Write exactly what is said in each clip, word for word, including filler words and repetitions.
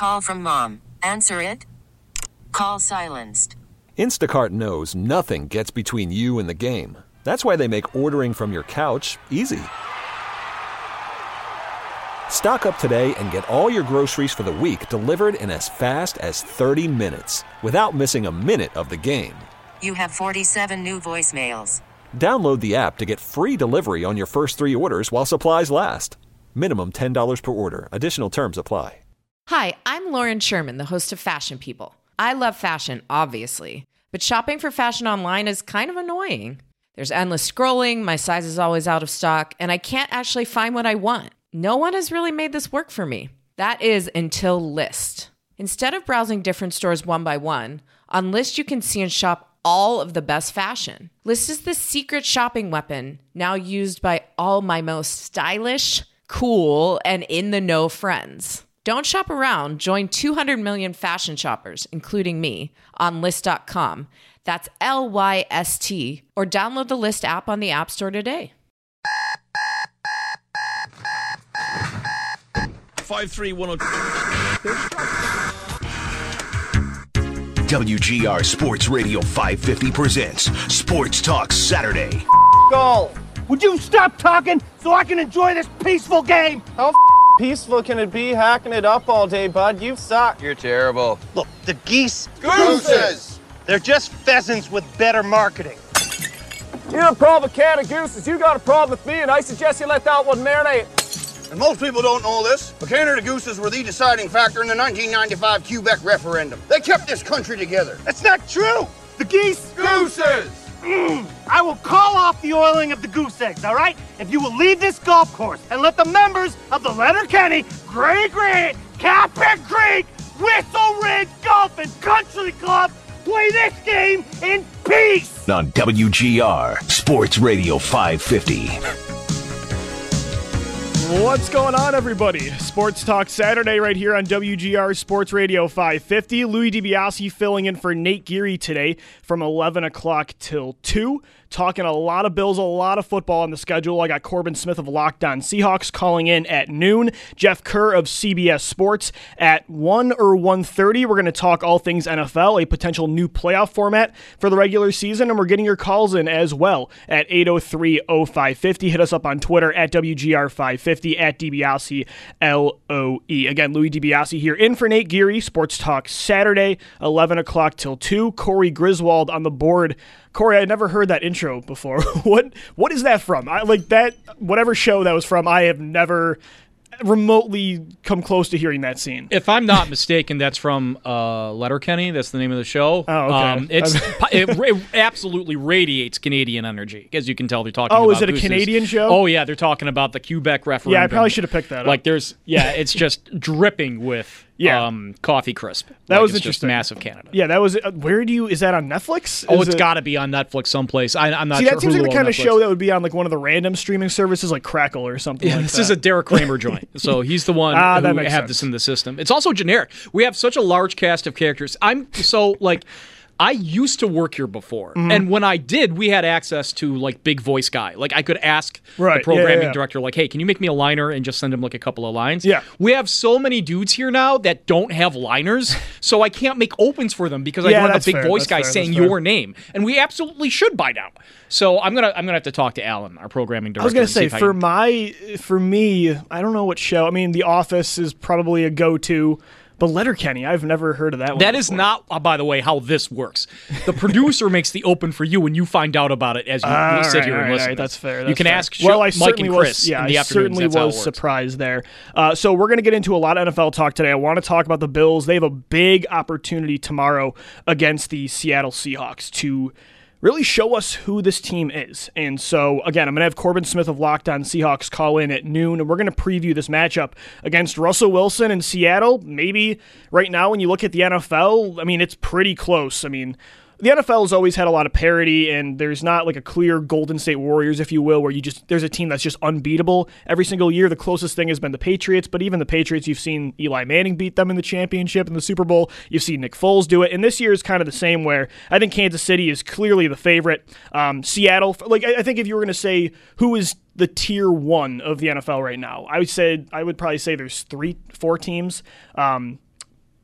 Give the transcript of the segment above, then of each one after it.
Call from mom. Answer it. Call silenced. Instacart knows nothing gets between you and the game. That's why they make ordering from your couch easy. Stock up today and get all your groceries for the week delivered in as fast as thirty minutes without missing a minute of the game. You have forty-seven new voicemails. Download the app to get free delivery on your first three orders while supplies last. Minimum ten dollars per order. Additional terms apply. Hi, I'm Lauren Sherman, the host of Fashion People. I love fashion, obviously, but shopping for fashion online is kind of annoying. There's endless scrolling, my size is always out of stock, and I can't actually find what I want. No one has really made this work for me. That is until Lyst. Instead of browsing different stores one by one, on Lyst you can see and shop all of the best fashion. Lyst is the secret shopping weapon now used by all my most stylish, cool, and in-the-know friends. Don't shop around. Join two hundred million fashion shoppers, including me, on Lyst dot com. That's L Y S T. Or download the Lyst app on the App Store today. five three one zero W G R Sports Radio five fifty presents Sports Talk Saturday. Goal. Would you stop talking so I can enjoy this peaceful game? How f- peaceful can it be hacking it up all day, bud? You suck. You're terrible. Look, the geese... Gooses! They're just pheasants with better marketing. You have a problem with can of gooses. You got a problem with me, and I suggest you let that one marinate. And most people don't know this, but Canada Gooses were the deciding factor in the nineteen ninety-five Quebec referendum. They kept this country together. That's not true. The geese... Gooses! Mm, I will call off the oiling of the goose eggs, all right? If you will leave this golf course and let the members of the Letterkenny, Grey Grey, Capit Creek, Whistle Ridge Golf and Country Club play this game in peace! On W G R Sports Radio five fifty. What's going on, everybody? Sports Talk Saturday right here on W G R Sports Radio five fifty. Louis DiBiase filling in for Nate Geary today from eleven o'clock till two. Talking a lot of Bills, a lot of football on the schedule. I got Corbin Smith of Locked On Seahawks calling in at noon. Jeff Kerr of C B S Sports at one or one thirty. We're going to talk all things N F L, a potential new playoff format for the regular season, and we're getting your calls in as well at eight oh three oh five fifty. Hit us up on Twitter at W G R five fifty, at DiBiase, L O E. Again, Louis DiBiase here in for Nate Geary. Sports Talk Saturday, eleven o'clock till two. Corey Griswold on the board. Corey, I never heard that intro before. What what is that from? I like that whatever show that was from. I have never remotely come close to hearing that scene. If I'm not mistaken, that's from uh, Letterkenny. That's the name of the show. Oh, okay. Um, it's it, it absolutely radiates Canadian energy, as you can tell. They're talking. Oh, about is it a gooses. Canadian show? Oh yeah, they're talking about the Quebec referendum. Yeah, I probably should have picked that up. Like there's yeah, it's just dripping with. Yeah. Um, coffee crisp. That like was it's interesting. Just massive Canada. Yeah, that was. Uh, where do you? Is that on Netflix? Oh, is it's it, got to be on Netflix someplace. I, I'm not See, sure. that seems Hulu like the kind or of Netflix. show that would be on like one of the random streaming services, like Crackle or something. Yeah, like this that. is a Derek Kramer joint, so he's the one Ah, who that makes have sense. this in the system. It's also generic. We have such a large cast of characters. I'm so like. I used to work here before, Mm-hmm. and when I did, we had access to like big voice guy. Like I could ask Right, the programming yeah, yeah, yeah. director, like, "Hey, can you make me a liner?" and just send him like a couple of lines. Yeah. we have so many dudes here now that don't have liners, so I can't make opens for them because I Yeah, don't have that's a big fair, voice that's guy fair, saying that's fair. your name, and we absolutely should by now. So I'm gonna I'm gonna have to talk to Alan, our programming director. I was gonna and see say if I for can- my for me, I don't know what show. I mean, The Office is probably a go-to, but Letterkenny, I've never heard of that one. That is before. not, uh, by the way, how this works. The producer makes the open for you, and you find out about it as you All sit right, here all and right, listen. all right, that's fair. you that's can fair. ask well, I Mike certainly and Chris was, yeah, in the I afternoons. certainly That's how it was works. surprised there. Uh, so we're going to get into a lot of N F L talk today. I want to talk about the Bills. They have a big opportunity tomorrow against the Seattle Seahawks to really show us who this team is. And so, again, I'm going to have Corbin Smith of Locked On Seahawks call in at noon, and we're going to preview this matchup against Russell Wilson in Seattle. Maybe right now when you look at the N F L, I mean, it's pretty close. I mean, the N F L has always had a lot of parity, and there's not like a clear Golden State Warriors, if you will, where you just there's a team that's just unbeatable every single year. The closest thing has been the Patriots, but even the Patriots, you've seen Eli Manning beat them in the championship and the Super Bowl. You've seen Nick Foles do it, and this year is kind of the same, where I think Kansas City is clearly the favorite. Um, Seattle, like I I think if you were going to say who is the tier one of the N F L right now, I would say I would probably say there's three, four teams. Um,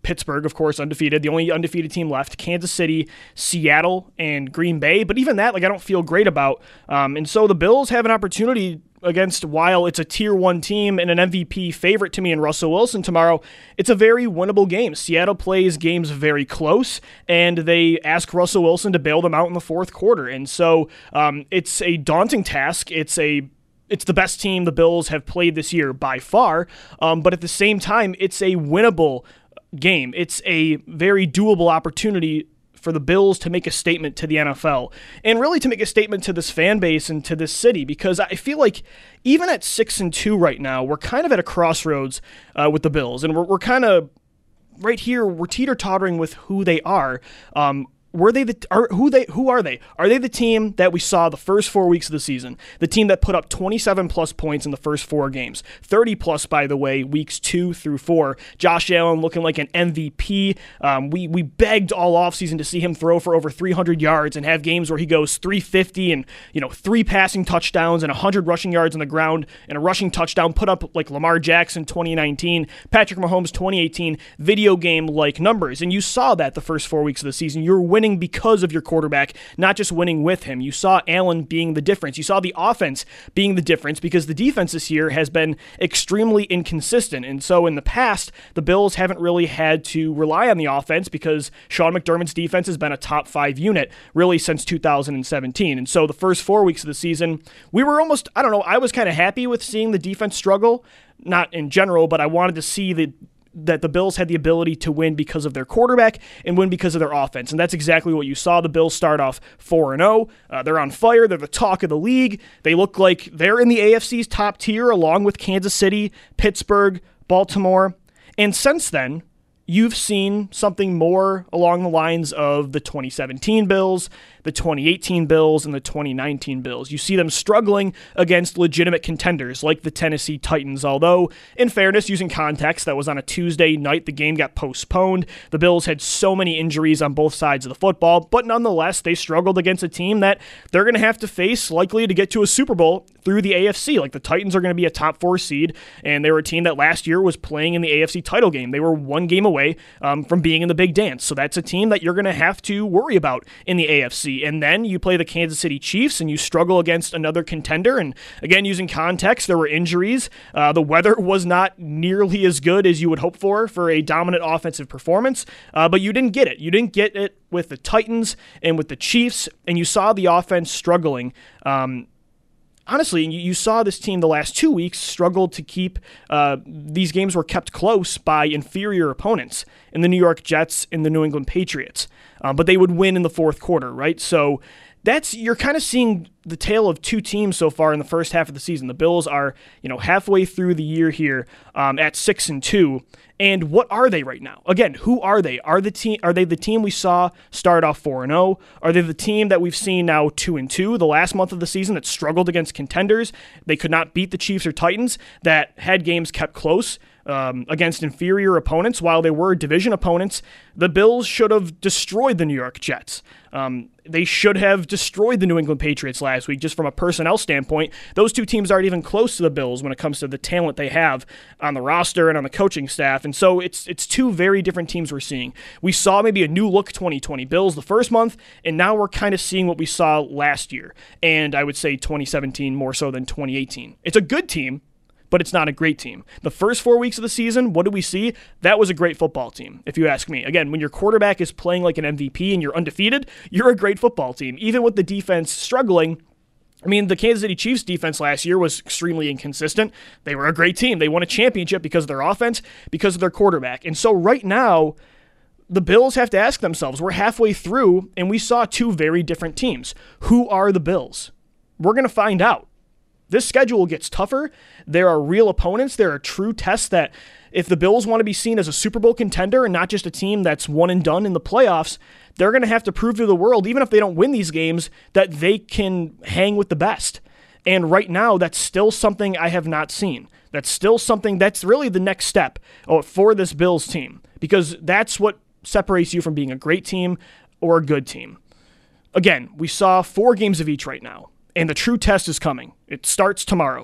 Pittsburgh, of course, undefeated. The only undefeated team left, Kansas City, Seattle, and Green Bay. But even that, like, I don't feel great about. Um, and so the Bills have an opportunity against, while it's a tier one team and an M V P favorite to me in Russell Wilson tomorrow, it's a very winnable game. Seattle plays games very close, and they ask Russell Wilson to bail them out in the fourth quarter. And so um, it's a daunting task. It's a It's the best team the Bills have played this year by far, um, but at the same time, it's a winnable game. It's a very doable opportunity for the Bills to make a statement to the N F L and really to make a statement to this fan base and to this city, because I feel like even at six and two right now, we're kind of at a crossroads uh, with the Bills, and we're, we're kind of right here, we're teeter-tottering with who they are. Um, Were they the are who they who are they? Are they the team that we saw the first four weeks of the season? The team that put up twenty-seven plus points in the first four games, thirty plus by the way, weeks two through four. Josh Allen looking like an M V P. Um, we we begged all offseason to see him throw for over three hundred yards and have games where he goes three fifty and you know three passing touchdowns and one hundred rushing yards on the ground and a rushing touchdown. Put up like Lamar Jackson twenty nineteen, Patrick Mahomes twenty eighteen, video game like numbers, and you saw that the first four weeks of the season. You're winning because of your quarterback, not just winning with him. You saw Allen being the difference. You saw the offense being the difference because the defense this year has been extremely inconsistent. And so in the past, the Bills haven't really had to rely on the offense because Sean McDermott's defense has been a top five unit really since two thousand seventeen. And so the first four weeks of the season, we were almost, I don't know, I was kind of happy with seeing the defense struggle, not in general, but I wanted to see the that the Bills had the ability to win because of their quarterback and win because of their offense. And that's exactly what you saw. The Bills start off four and oh. Uh, they're on fire. They're the talk of the league. They look like they're in the A F C's top tier along with Kansas City, Pittsburgh, Baltimore. And since then, you've seen something more along the lines of the twenty seventeen Bills, the twenty eighteen Bills, and the twenty nineteen Bills. You see them struggling against legitimate contenders like the Tennessee Titans, although, in fairness, using context, that was on a Tuesday night. The game got postponed. The Bills had so many injuries on both sides of the football, but nonetheless, they struggled against a team that they're going to have to face likely to get to a Super Bowl through the A F C. Like the Titans are going to be a top four seed, and they were a team that last year was playing in the A F C title game. They were one game away um, from being in the big dance. So that's a team that you're going to have to worry about in the A F C. And then you play the Kansas City Chiefs and you struggle against another contender. And again, using context, there were injuries. Uh, the weather was not nearly as good as you would hope for for a dominant offensive performance, uh, but you didn't get it. You didn't get it with the Titans and with the Chiefs, and you saw the offense struggling. Um, Honestly, you saw this team the last two weeks struggle to keep, uh, these games were kept close by inferior opponents in the New York Jets and the New England Patriots. Um, but they would win in the fourth quarter, right? So that's, you're kind of seeing the tale of two teams so far in the first half of the season. The Bills are, you know, halfway through the year here um, at six and two. And what are they right now? Again, who are they? Are the team? Are they the team we saw start off four and zero? Are they the team that we've seen now two and two? The last month of the season that struggled against contenders, they could not beat the Chiefs or Titans. That had games kept close um, against inferior opponents. While they were division opponents, the Bills should have destroyed the New York Jets. Um, they should have destroyed the New England Patriots last week, just from a personnel standpoint. Those two teams aren't even close to the Bills when it comes to the talent they have on the roster and on the coaching staff. And so it's it's two very different teams we're seeing. We saw maybe a new look twenty twenty Bills the first month, and now we're kind of seeing what we saw last year. And I would say twenty seventeen more so than twenty eighteen. It's a good team, but it's not a great team. The first four weeks of the season, what did we see? That was a great football team, if you ask me. Again, when your quarterback is playing like an M V P and you're undefeated, you're a great football team. Even with the defense struggling, I mean, the Kansas City Chiefs defense last year was extremely inconsistent. They were a great team. They won a championship because of their offense, because of their quarterback. And so right now, the Bills have to ask themselves, we're halfway through, and we saw two very different teams. Who are the Bills? We're going to find out. This schedule gets tougher. There are real opponents. There are true tests that if the Bills want to be seen as a Super Bowl contender and not just a team that's one and done in the playoffs, they're going to have to prove to the world, even if they don't win these games, that they can hang with the best. And right now, that's still something I have not seen. That's still something that's really the next step for this Bills team, because that's what separates you from being a great team or a good team. Again, we saw four games of each right now. And the true test is coming. It starts tomorrow.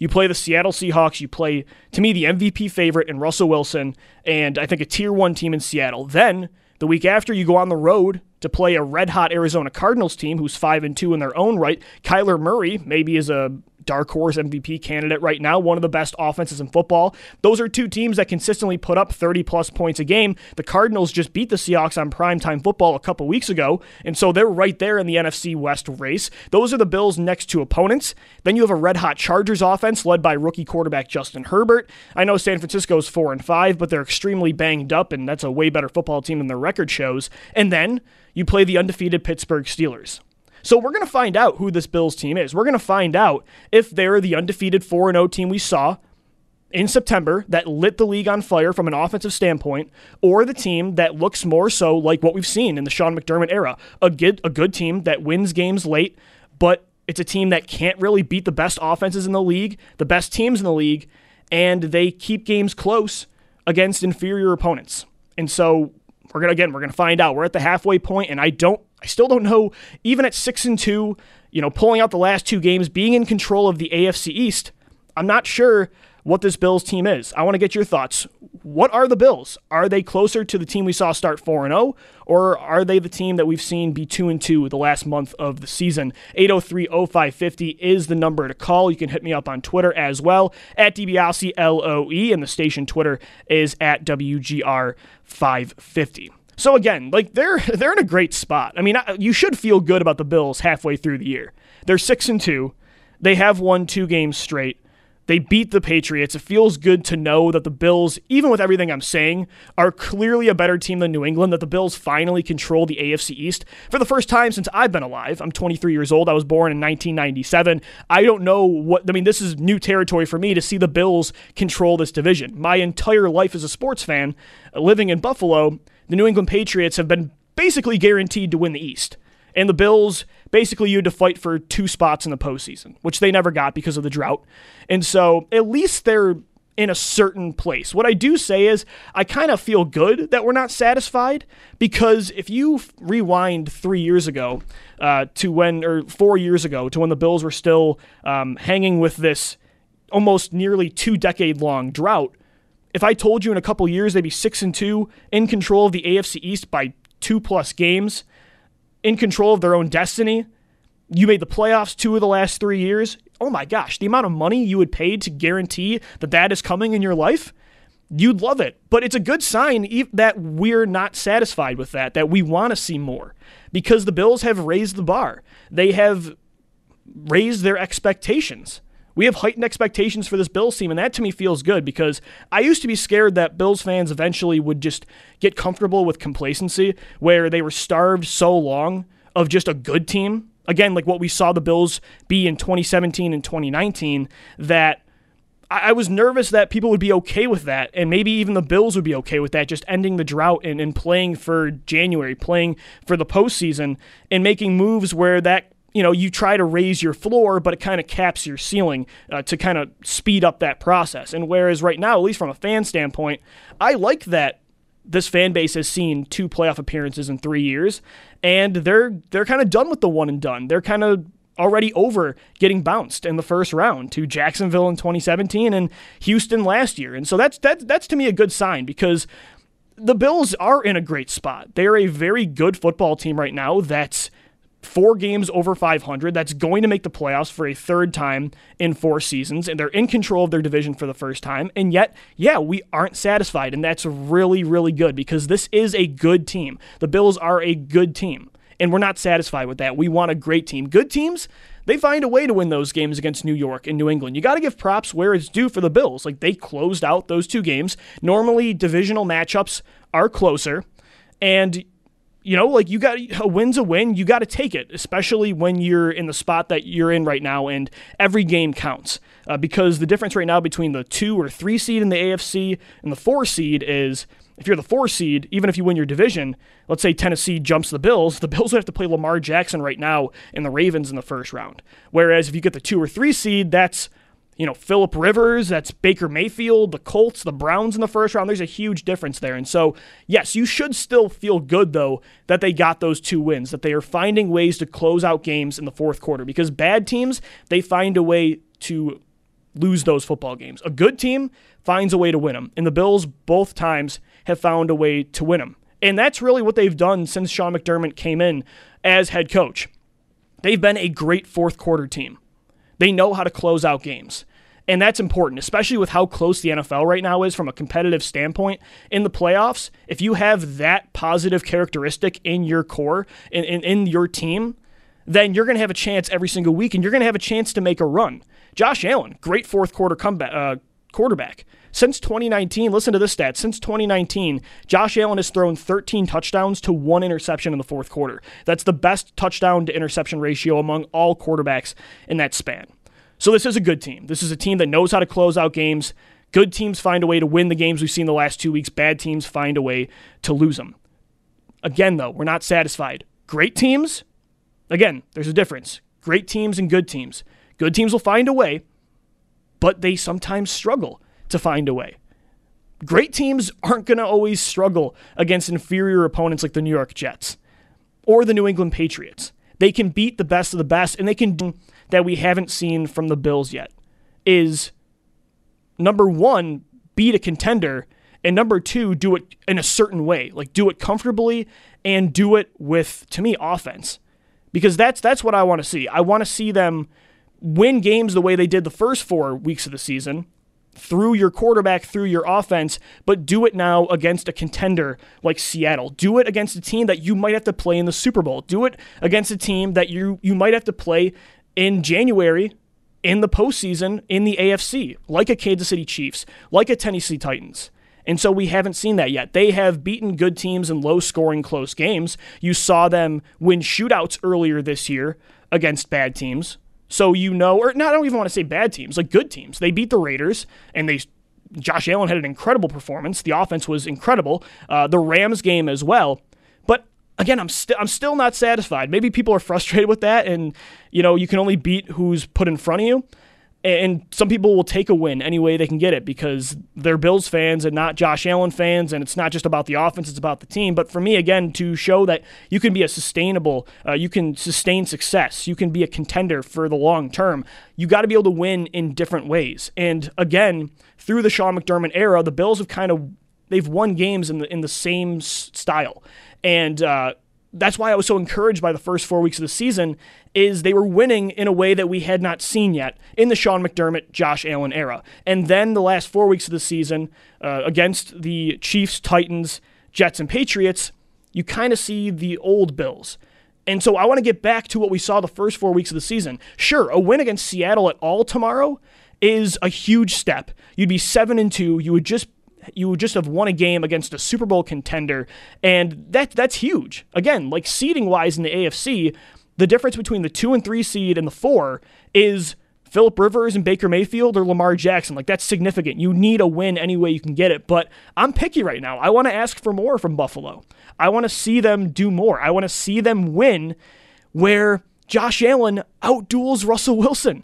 You play the Seattle Seahawks. You play, to me, the M V P favorite in Russell Wilson, and I think a tier one team in Seattle. Then, the week after, you go on the road to play a red-hot Arizona Cardinals team who's five and two in their own right. Kyler Murray maybe is a dark horse M V P candidate right now, one of the best offenses in football. Those are two teams that consistently put up thirty-plus points a game. The Cardinals just beat the Seahawks on primetime football a couple weeks ago, and so they're right there in the N F C West race. Those are the Bills' next two opponents. Then you have a red-hot Chargers offense led by rookie quarterback Justin Herbert. I know San Francisco's four and five, but they're extremely banged up, and that's a way better football team than their record shows. And then you play the undefeated Pittsburgh Steelers. So we're going to find out who this Bills team is. We're going to find out if they're the undefeated four and oh team we saw in September that lit the league on fire from an offensive standpoint, or the team that looks more so like what we've seen in the Sean McDermott era, a good, a good team that wins games late, but it's a team that can't really beat the best offenses in the league, the best teams in the league, and they keep games close against inferior opponents. And so we're gonna again, we're gonna find out. We're at the halfway point, and I don't I still don't know, even at six and two, you know, pulling out the last two games, being in control of the A F C East, I'm not sure what this Bills team is. I want to get your thoughts. What are the Bills? Are they closer to the team we saw start four and oh, or are they the team that we've seen be two and two the last month of the season? eight oh three oh five five oh is the number to call. You can hit me up on Twitter as well, at DiBiase L O E, and the station Twitter is at W G R five fifty. So again, like they're they're in a great spot. I mean, you should feel good about the Bills halfway through the year. They're six and two. They have won two games straight. They beat the Patriots. It feels good to know that the Bills, even with everything I'm saying, are clearly a better team than New England, that the Bills finally control the A F C East for the first time since I've been alive. I'm twenty-three years old. I was born in nineteen ninety-seven. I don't know what, I mean, this is new territory for me to see the Bills control this division. My entire life as a sports fan, living in Buffalo, the New England Patriots have been basically guaranteed to win the East. And the Bills, basically you had to fight for two spots in the postseason, which they never got because of the drought. And so at least they're in a certain place. What I do say is I kind of feel good that we're not satisfied, because if you rewind three years ago uh, to when, or four years ago, to when the Bills were still um, hanging with this almost nearly two decade long drought, if I told you in a couple years they'd be six and two, in control of the A F C East by two plus games, in control of their own destiny, you made the playoffs two of the last three years, oh my gosh, the amount of money you would pay to guarantee that that is coming in your life, you'd love it. But it's a good sign that we're not satisfied with that, that we want to see more, because the Bills have raised the bar. They have raised their expectations. We have heightened expectations for this Bills team, and that to me feels good, because I used to be scared that Bills fans eventually would just get comfortable with complacency, where they were starved so long of just a good team, again, like what we saw the Bills be in twenty seventeen and twenty nineteen, that I was nervous that people would be okay with that, and maybe even the Bills would be okay with that, just ending the drought and, and playing for January, playing for the postseason, and making moves where that, you know, you try to raise your floor, but it kind of caps your ceiling uh, to kind of speed up that process. And whereas right now, at least from a fan standpoint, I like that this fan base has seen two playoff appearances in three years, and they're they're kind of done with the one and done. They're kind of already over getting bounced in the first round to Jacksonville in twenty seventeen and Houston last year. And so that's that's that's to me a good sign, because the Bills are in a great spot. They're a very good football team right now that's four games over five hundred, that's going to make the playoffs for a third time in four seasons, and they're in control of their division for the first time. And yet, yeah, we aren't satisfied, and that's really, really good, because this is a good team. The Bills are a good team, and we're not satisfied with that. We want a great team. Good teams, they find a way to win those games against New York and New England. You got to give props where it's due for the Bills. Like, they closed out those two games. Normally, divisional matchups are closer, and you know, like, you got a win's a win. You got to take it, especially when you're in the spot that you're in right now, and every game counts. Uh, because the difference right now between the two or three seed in the A F C and the four seed is, if you're the four seed, even if you win your division, let's say Tennessee jumps the Bills, the Bills would have to play Lamar Jackson right now and the Ravens in the first round. Whereas if you get the two or three seed, that's, you know, Phillip Rivers, that's Baker Mayfield, the Colts, the Browns in the first round. There's a huge difference there. And so, yes, you should still feel good, though, that they got those two wins, that they are finding ways to close out games in the fourth quarter, because bad teams, they find a way to lose those football games. A good team finds a way to win them, and the Bills both times have found a way to win them. And that's really what they've done since Sean McDermott came in as head coach. They've been a great fourth quarter team. They know how to close out games. And that's important, especially with how close the N F L right now is from a competitive standpoint in the playoffs. If you have that positive characteristic in your core, in, in, in your team, then you're going to have a chance every single week, and you're going to have a chance to make a run. Josh Allen, great fourth quarter comeback uh, quarterback. Since twenty nineteen, listen to this stat. Since twenty nineteen, Josh Allen has thrown thirteen touchdowns to one interception in the fourth quarter. That's the best touchdown to interception ratio among all quarterbacks in that span. So this is a good team. This is a team that knows how to close out games. Good teams find a way to win the games we've seen the last two weeks. Bad teams find a way to lose them. Again, though, we're not satisfied. Great teams, again, there's a difference. Great teams and good teams. Good teams will find a way, but they sometimes struggle to find a way. Great teams aren't going to always struggle against inferior opponents like the New York Jets or the New England Patriots. They can beat the best of the best, and they can do that we haven't seen from the Bills yet is, number one, beat a contender, and number two, do it in a certain way. Like, do it comfortably and do it with, to me, offense. Because that's that's what I want to see. I want to see them win games the way they did the first four weeks of the season, through your quarterback, through your offense, but do it now against a contender like Seattle. Do it against a team that you might have to play in the Super Bowl. Do it against a team that you you might have to play in January in the postseason in the A F C, like a Kansas City Chiefs, like a Tennessee Titans. And so we haven't seen that yet. They have beaten good teams in low-scoring, close games. You saw them win shootouts earlier this year against bad teams. So you know, or not, I don't even want to say bad teams, like good teams. They beat the Raiders, and they Josh Allen had an incredible performance. The offense was incredible. Uh, the Rams game as well. But again, I'm still I'm still not satisfied. Maybe people are frustrated with that, and you know, you can only beat who's put in front of you. And some people will take a win any way they can get it because they're Bills fans and not Josh Allen fans, and it's not just about the offense, it's about the team. But for me, again, to show that you can be a sustainable, uh, you can sustain success, you can be a contender for the long term, you got to be able to win in different ways. And again, through the Sean McDermott era, the Bills have kind of, they've won games in the in the same s- style. And uh, that's why I was so encouraged by the first four weeks of the season, is they were winning in a way that we had not seen yet in the Sean McDermott, Josh Allen era. And then the last four weeks of the season, uh, against the Chiefs, Titans, Jets, and Patriots, you kind of see the old Bills. And so I want to get back to what we saw the first four weeks of the season. Sure, a win against Seattle at all tomorrow is a huge step. You'd be seven and two. You would just You would just have won a game against a Super Bowl contender, and that that's huge. Again, like seeding-wise in the A F C, the difference between the two and three seed and the four is Phillip Rivers and Baker Mayfield or Lamar Jackson. Like, that's significant. You need a win any way you can get it, but I'm picky right now. I want to ask for more from Buffalo. I want to see them do more. I want to see them win where Josh Allen outduels Russell Wilson.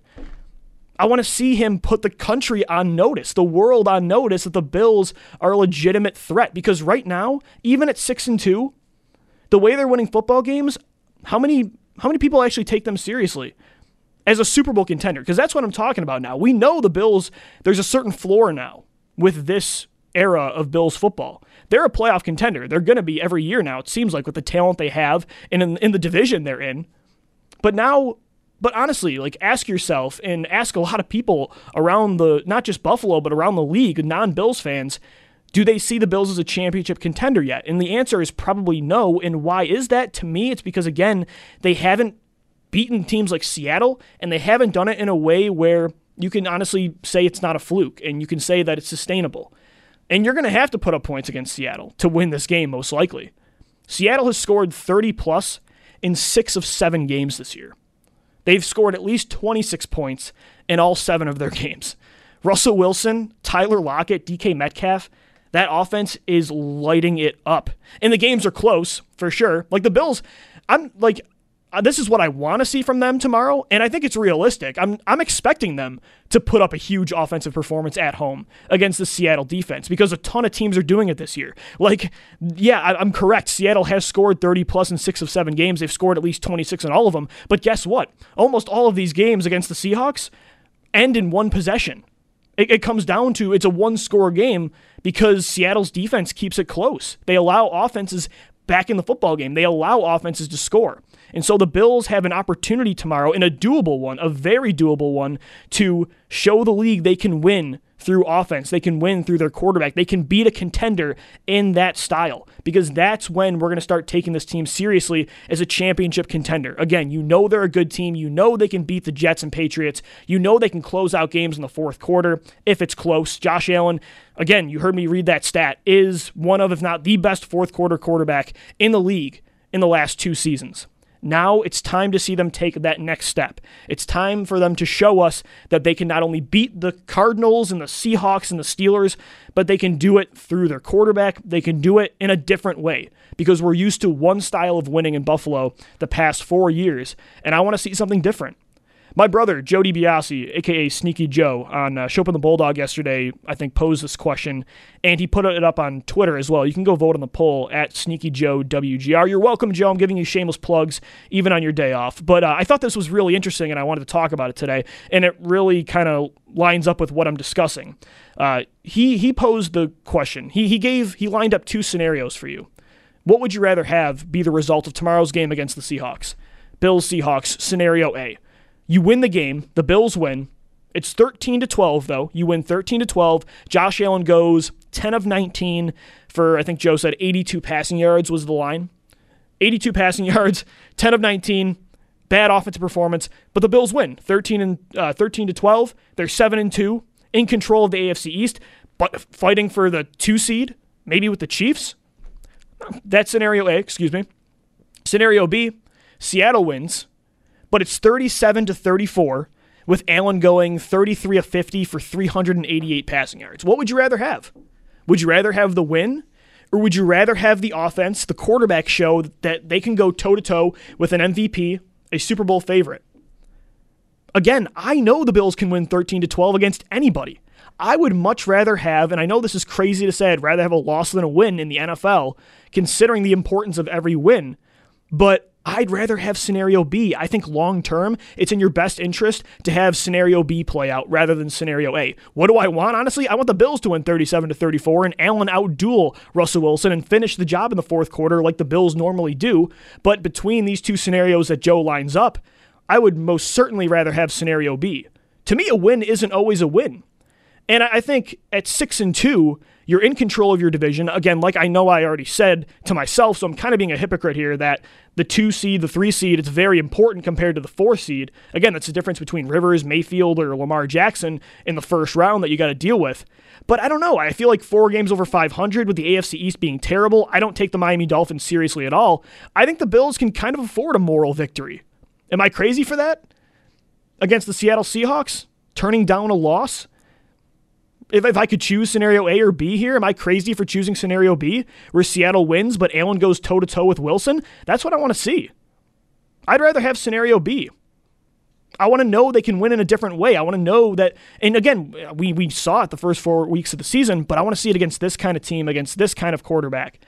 I want to see him put the country on notice, the world on notice, that the Bills are a legitimate threat. Because right now, even at six and two, the way they're winning football games, how many how many people actually take them seriously as a Super Bowl contender? Because that's what I'm talking about now. We know the Bills, there's a certain floor now with this era of Bills football. They're a playoff contender. They're going to be every year now, it seems like, with the talent they have and in, in the division they're in. But now... But honestly, like, ask yourself and ask a lot of people around the, not just Buffalo, but around the league, non-Bills fans, do they see the Bills as a championship contender yet? And the answer is probably no. And why is that? To me, it's because, again, they haven't beaten teams like Seattle, and they haven't done it in a way where you can honestly say it's not a fluke, and you can say that it's sustainable. And you're going to have to put up points against Seattle to win this game, most likely. Seattle has scored thirty plus in six of seven games this year. They've scored at least twenty-six points in all seven of their games. Russell Wilson, Tyler Lockett, D K Metcalf, that offense is lighting it up. And the games are close, for sure. Like the Bills, I'm like, uh, this is what I want to see from them tomorrow, and I think it's realistic. I'm I'm expecting them to put up a huge offensive performance at home against the Seattle defense because a ton of teams are doing it this year. Like, yeah, I, I'm correct. Seattle has scored thirty plus in six of seven games. They've scored at least twenty-six in all of them. But guess what? Almost all of these games against the Seahawks end in one possession. It, it comes down to it's a one-score game because Seattle's defense keeps it close. They allow offenses back in the football game. They allow offenses to score. And so the Bills have an opportunity tomorrow, in a doable one, a very doable one, to show the league they can win through offense. They can win through their quarterback. They can beat a contender in that style, because that's when we're going to start taking this team seriously as a championship contender. Again, you know they're a good team. You know they can beat the Jets and Patriots. You know they can close out games in the fourth quarter if it's close. Josh Allen, again, you heard me read that stat, is one of, if not the best fourth quarter quarterback in the league in the last two seasons. Now it's time to see them take that next step. It's time for them to show us that they can not only beat the Cardinals and the Seahawks and the Steelers, but they can do it through their quarterback. They can do it in a different way, because we're used to one style of winning in Buffalo the past four years, and I want to see something different. My brother, Joe DiBiase, a k a. Sneaky Joe, on uh, Chopin the Bulldog yesterday, I think, posed this question, and he put it up on Twitter as well. You can go vote on the poll at Sneaky Joe W G R. You're welcome, Joe. I'm giving you shameless plugs, even on your day off. But uh, I thought this was really interesting, and I wanted to talk about it today, and it really kind of lines up with what I'm discussing. Uh, he he posed the question. He he gave he lined up two scenarios for you. What would you rather have be the result of tomorrow's game against the Seahawks? Bills-Seahawks, scenario A. You win the game. The Bills win. It's thirteen to twelve, though. You win thirteen to twelve. Josh Allen goes ten of nineteen for, I think Joe said, eighty-two passing yards was the line. eighty-two passing yards, ten of nineteen. Bad offensive performance, but the Bills win thirteen and uh, thirteen to twelve. They're seven and two, in control of the A F C East, but fighting for the two seed, maybe with the Chiefs. That's scenario A. Excuse me. Scenario B: Seattle wins, but it's thirty-seven to thirty-four, with Allen going thirty-three of fifty for three hundred eighty-eight passing yards. What would you rather have? Would you rather have the win, or would you rather have the offense, the quarterback, show that they can go toe-to-toe with an M V P, a Super Bowl favorite? Again, I know the Bills can win thirteen to twelve against anybody. I would much rather have, and I know this is crazy to say, I'd rather have a loss than a win in the N F L, considering the importance of every win, but I'd rather have scenario B. I think long-term, it's in your best interest to have scenario B play out rather than scenario A. What do I want? Honestly, I want the Bills to win thirty-seven to thirty-four and Allen outduel Russell Wilson and finish the job in the fourth quarter like the Bills normally do. But between these two scenarios that Joe lines up, I would most certainly rather have scenario B. To me, a win isn't always a win. And I think at six and two, you're in control of your division. Again, like I know I already said to myself, so I'm kind of being a hypocrite here, that the two seed, the three seed, it's very important compared to the four seed. Again, that's the difference between Rivers, Mayfield, or Lamar Jackson in the first round that you got to deal with. But I don't know. I feel like four games over five hundred with the A F C East being terrible, I don't take the Miami Dolphins seriously at all. I think the Bills can kind of afford a moral victory. Am I crazy for that? Against the Seattle Seahawks? Turning down a loss? If, if I could choose scenario A or B here, am I crazy for choosing scenario B, where Seattle wins but Allen goes toe-to-toe with Wilson? That's what I want to see. I'd rather have scenario B. I want to know they can win in a different way. I want to know that, and again, we, we saw it the first four weeks of the season, but I want to see it against this kind of team, against this kind of quarterback.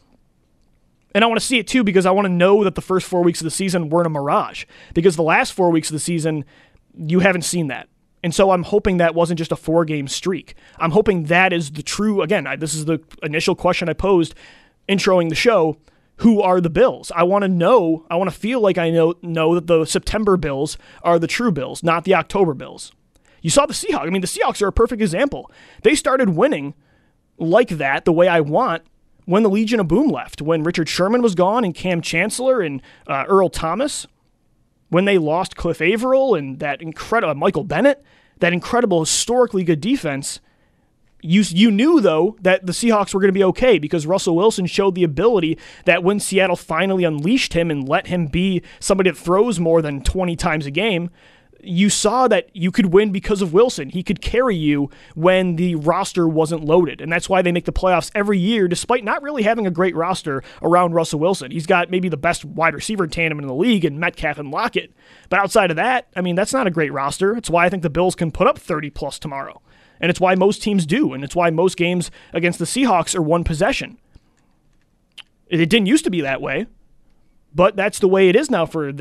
And I want to see it too because I want to know that the first four weeks of the season weren't a mirage, because the last four weeks of the season, you haven't seen that. And so I'm hoping that wasn't just a four-game streak. I'm hoping that is the true, again, I, this is the initial question I posed introing the show, who are the Bills? I want to know, I want to feel like I know, know that the September Bills are the true Bills, not the October Bills. You saw the Seahawks. I mean, the Seahawks are a perfect example. They started winning like that, the way I want, when the Legion of Boom left, when Richard Sherman was gone and Cam Chancellor and uh, Earl Thomas, when they lost Cliff Averill and that incredible Michael Bennett, that incredible historically good defense. You you knew, though, that the Seahawks were going to be okay because Russell Wilson showed the ability that when Seattle finally unleashed him and let him be somebody that throws more than twenty times a game, you saw that you could win because of Wilson. He could carry you when the roster wasn't loaded, and that's why they make the playoffs every year despite not really having a great roster around Russell Wilson. He's got maybe the best wide receiver tandem in the league in Metcalf and Lockett, but outside of that, I mean, that's not a great roster. It's why I think the Bills can put up thirty plus tomorrow, and it's why most teams do, and it's why most games against the Seahawks are one possession. It didn't used to be that way, but that's the way it is now for them.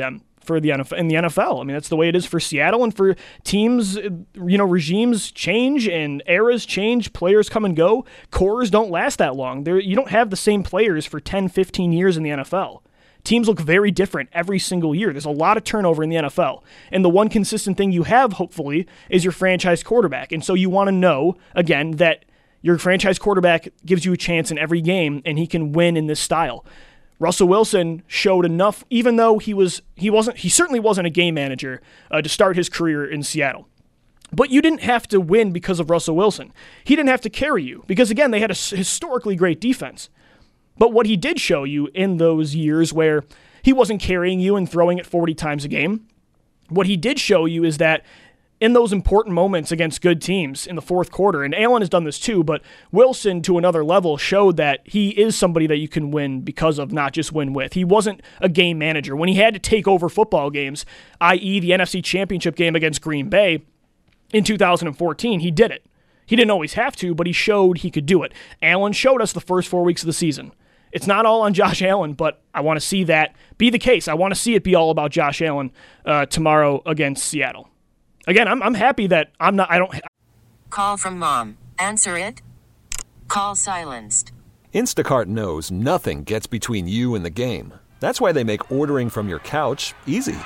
for the N F L, in the N F L. I mean, that's the way it is for Seattle, and for teams, you know, regimes change and eras change, players come and go. Cores don't last that long. There, you don't have the same players for ten, fifteen years in the N F L. Teams look very different every single year. There's a lot of turnover in the N F L. And the one consistent thing you have, hopefully, is your franchise quarterback. And so you want to know, again, that your franchise quarterback gives you a chance in every game, and he can win in this style. Russell Wilson showed enough, even though he was he wasn't he certainly wasn't a game manager uh, to start his career in Seattle. But you didn't have to win because of Russell Wilson. He didn't have to carry you because, again, they had a historically great defense. But what he did show you in those years where he wasn't carrying you and throwing it forty times a game, what he did show you is that in those important moments against good teams in the fourth quarter, and Allen has done this too, but Wilson to another level showed that he is somebody that you can win because of, not just win with. He wasn't a game manager. When he had to take over football games, that is the N F C Championship game against Green Bay in two thousand fourteen, he did it. He didn't always have to, but he showed he could do it. Allen showed us the first four weeks of the season. It's not all on Josh Allen, but I want to see that be the case. I want to see it be all about Josh Allen uh, tomorrow against Seattle. Again, I'm I'm happy that I'm not. I don't. Call from mom. Answer it. Call silenced. Instacart knows nothing gets between you and the game. That's why they make ordering from your couch easy.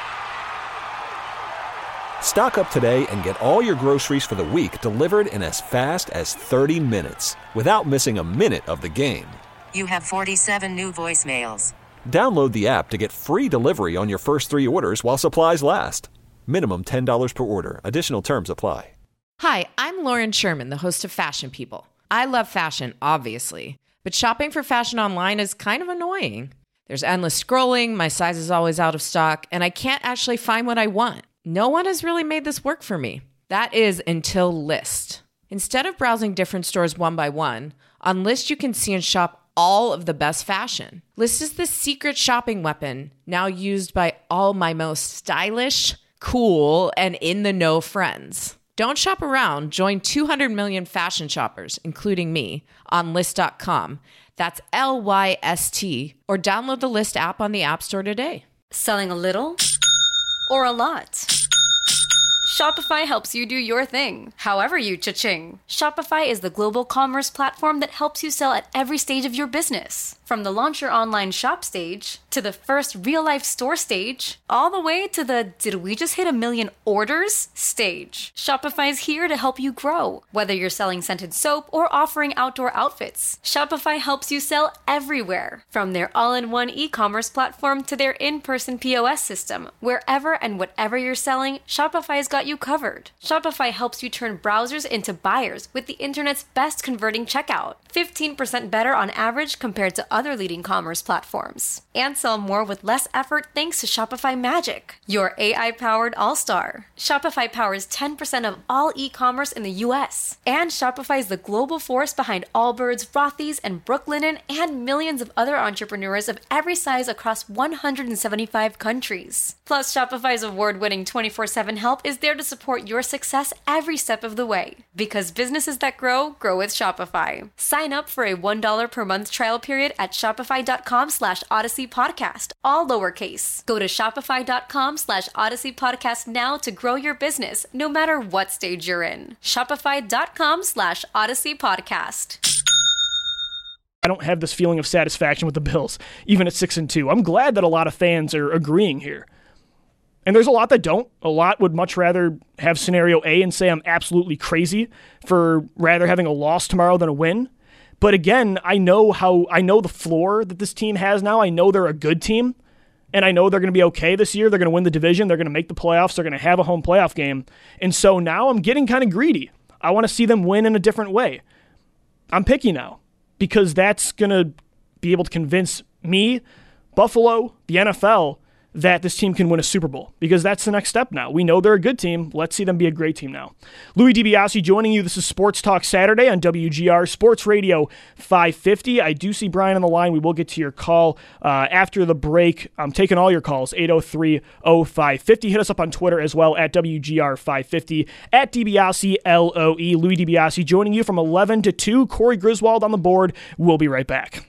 Stock up today and get all your groceries for the week delivered in as fast as thirty minutes without missing a minute of the game. You have forty-seven new voicemails. Download the app to get free delivery on your first three orders while supplies last. Minimum ten dollars per order. Additional terms apply. Hi, I'm Lauren Sherman, the host of Fashion People. I love fashion, obviously, but shopping for fashion online is kind of annoying. There's endless scrolling, my size is always out of stock, and I can't actually find what I want. No one has really made this work for me. That is until Lyst. Instead of browsing different stores one by one, on Lyst you can see and shop all of the best fashion. Lyst is the secret shopping weapon now used by all my most stylish, cool, and in-the-know friends. Don't shop around. Join two hundred million fashion shoppers, including me, on Lyst dot com. That's L Y S T. Or download the Lyst app on the App Store today. Selling a little or a lot? Shopify helps you do your thing, however you cha-ching. Shopify is the global commerce platform that helps you sell at every stage of your business. From the launch your online shop stage, to the first real-life store stage, all the way to the did we just hit a million orders stage. Shopify's here to help you grow. Whether you're selling scented soap or offering outdoor outfits, Shopify helps you sell everywhere. From their all-in-one e-commerce platform to their in-person P O S system, wherever and whatever you're selling, Shopify's got you covered. Shopify helps you turn browsers into buyers with the internet's best converting checkout. fifteen percent better on average compared to other leading commerce platforms. And sell more with less effort thanks to Shopify Magic, your A I-powered all-star. Shopify powers ten percent of all e-commerce in the U S. And Shopify is the global force behind Allbirds, Rothy's, and Brooklinen, and millions of other entrepreneurs of every size across one hundred seventy-five countries. Plus, Shopify's award-winning twenty-four seven help is there to support your success every step of the way. Because businesses that grow, grow with Shopify. Sign up for a one dollar per month trial period at shopify.com slash Odyssey Podcast, all lowercase. Go to shopify.com slash Odyssey Podcast now to grow your business, no matter what stage you're in. Shopify.com slash Odyssey Podcast. I don't have this feeling of satisfaction with the Bills, even at six and two. I'm glad that a lot of fans are agreeing here. And there's a lot that don't. A lot would much rather have scenario A and say I'm absolutely crazy for rather having a loss tomorrow than a win. But again, I know how I know the floor that this team has now. I know they're a good team, and I know they're going to be okay this year. They're going to win the division. They're going to make the playoffs. They're going to have a home playoff game. And so now I'm getting kind of greedy. I want to see them win in a different way. I'm picky now because that's going to be able to convince me, Buffalo, the N F L, that this team can win a Super Bowl, because that's the next step now. We know they're a good team. Let's see them be a great team now. Louis DiBiase joining you. This is Sports Talk Saturday on W G R Sports Radio five fifty. I do see Brian on the line. We will get to your call uh, after the break. I'm taking all your calls, eight oh three oh five fifty. Hit us up on Twitter as well, at W G R five fifty, at DiBiase, L O E. Louis DiBiase joining you from eleven to two. Corey Griswold on the board. We'll be right back.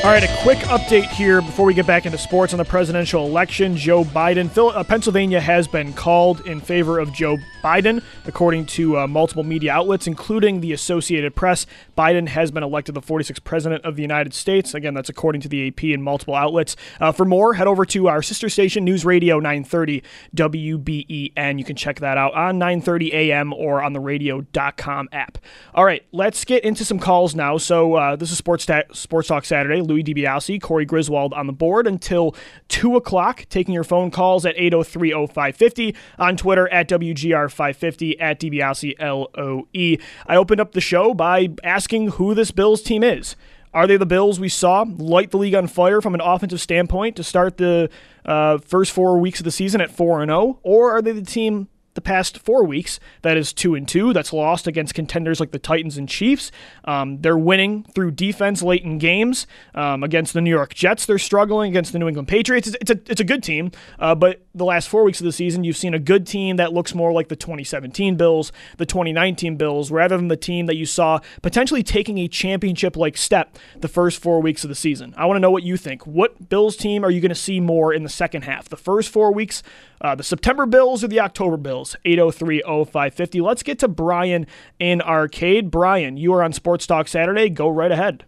All right, a quick update here before we get back into sports on the presidential election. Joe Biden, Phil, uh, Pennsylvania has been called in favor of Joe Biden, according to uh, multiple media outlets, including the Associated Press. Biden has been elected the forty-sixth president of the United States. Again, that's according to the A P and multiple outlets. Uh, for more, head over to our sister station, News Radio nine thirty W B E N. You can check that out on nine thirty A M or on the radio dot com app. All right, let's get into some calls now. So uh, this is Sports, Ta- Sports Talk Saturday. Louis DiBiase, Corey Griswold on the board until two o'clock, taking your phone calls at eight oh three oh five fifty, on Twitter at W G R five fifty, at DiBiase L O E. I opened up the show by asking who this Bills team is. Are they the Bills we saw light the league on fire from an offensive standpoint to start the uh, first four weeks of the season at four and oh, or are they the team the past four weeks that is two and two, that's lost against contenders like the Titans and Chiefs? Um, they're winning through defense late in games. Um, against the New York Jets, they're struggling. Against the New England Patriots, it's, it's a it's a good team, uh, but the last four weeks of the season, you've seen a good team that looks more like the twenty seventeen Bills, the twenty nineteen Bills, rather than the team that you saw potentially taking a championship-like step the first four weeks of the season. I want to know what you think. What Bills team are you going to see more in the second half? The first four weeks, uh, the September Bills or the October Bills? eight oh three oh five fifty. Let's get to Brian in Arcade. Brian, you are on Sports Talk Saturday. Go right ahead.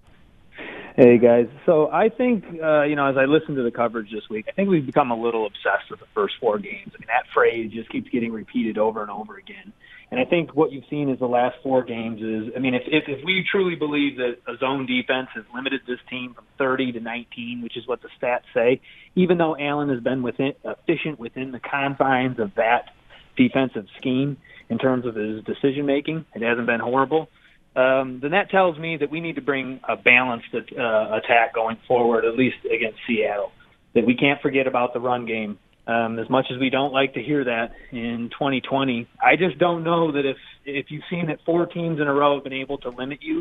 Hey, guys. So I think, uh, you know, as I listen to the coverage this week, I think we've become a little obsessed with the first four games. I mean, that phrase just keeps getting repeated over and over again. And I think what you've seen is the last four games is, I mean, if, if, if we truly believe that a zone defense has limited this team from thirty to nineteen, which is what the stats say, even though Allen has been within, efficient within the confines of that defensive scheme in terms of his decision-making, it hasn't been horrible, um, then that tells me that we need to bring a balanced uh, attack going forward, at least against Seattle, that we can't forget about the run game. Um, as much as we don't like to hear that in twenty twenty, I just don't know that if, if you've seen that four teams in a row have been able to limit you,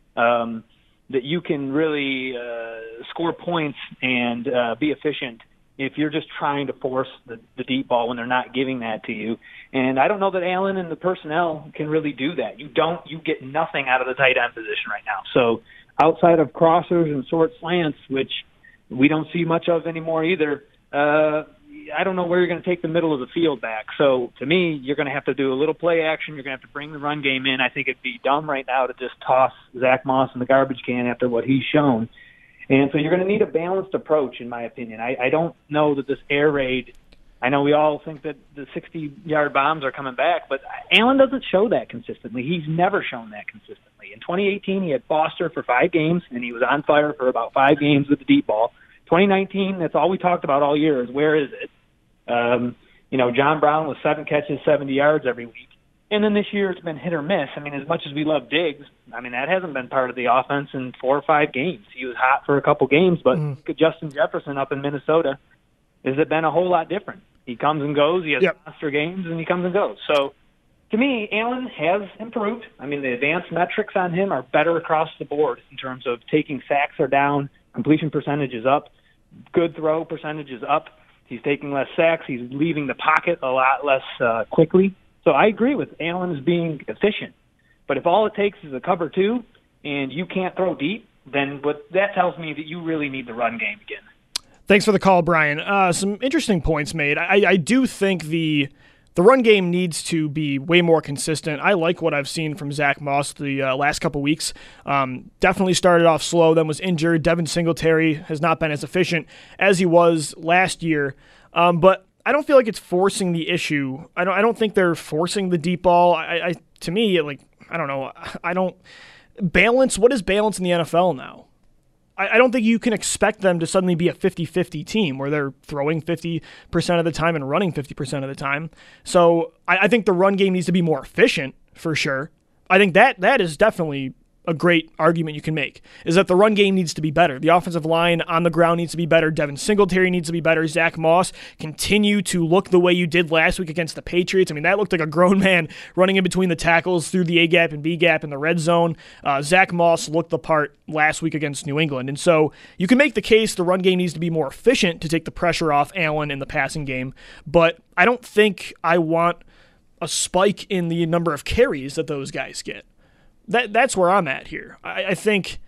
um, that you can really uh, score points and uh, be efficient if you're just trying to force the, the deep ball when they're not giving that to you. And I don't know that Allen and the personnel can really do that. You don't, you get nothing out of the tight end position right now. So outside of crossers and short slants, which we don't see much of anymore either, uh, I don't know where you're going to take the middle of the field back. So to me, you're going to have to do a little play action. You're going to have to bring the run game in. I think it'd be dumb right now to just toss Zach Moss in the garbage can after what he's shown. And so you're going to need a balanced approach, in my opinion. I, I don't know that this air raid, I know we all think that the sixty-yard bombs are coming back, but Allen doesn't show that consistently. He's never shown that consistently. In twenty eighteen, he had Foster for five games, and he was on fire for about five games with the deep ball. twenty nineteen, that's all we talked about all year is where is it? Um, you know, John Brown with seven catches, seventy yards every week. And then this year it's been hit or miss. I mean, as much as we love Diggs, I mean, that hasn't been part of the offense in four or five games. He was hot for a couple games, but mm. Justin Jefferson up in Minnesota, has it been a whole lot different? He comes and goes. He has yep. monster games, and he comes and goes. So, to me, Allen has improved. I mean, the advanced metrics on him are better across the board in terms of taking sacks are down, completion percentage is up, good throw percentage is up. He's taking less sacks. He's leaving the pocket a lot less uh, quickly. So I agree with Allen as being efficient. But if all it takes is a cover two and you can't throw deep, then what that tells me that you really need the run game again. Thanks for the call, Brian. Uh, some interesting points made. I, I do think the the run game needs to be way more consistent. I like what I've seen from Zach Moss the uh, last couple weeks. Um, definitely started off slow, then was injured. Devin Singletary has not been as efficient as he was last year. Um, but I don't feel like it's forcing the issue. I don't. I don't think they're forcing the deep ball. I, I to me, like I don't know. I don't balance. What is balance in the N F L now? I, I don't think you can expect them to suddenly be a fifty-fifty team where they're throwing fifty percent of the time and running fifty percent of the time. So I, I think the run game needs to be more efficient for sure. I think that that is definitely a great argument you can make, is that the run game needs to be better. The offensive line on the ground needs to be better. Devin Singletary needs to be better. Zach Moss continue to look the way you did last week against the Patriots. I mean, that looked like a grown man running in between the tackles through the A-gap and B-gap in the red zone. Uh, Zach Moss looked the part last week against New England. And so you can make the case the run game needs to be more efficient to take the pressure off Allen in the passing game. But I don't think I want a spike in the number of carries that those guys get. That that's where I'm at here. I, I think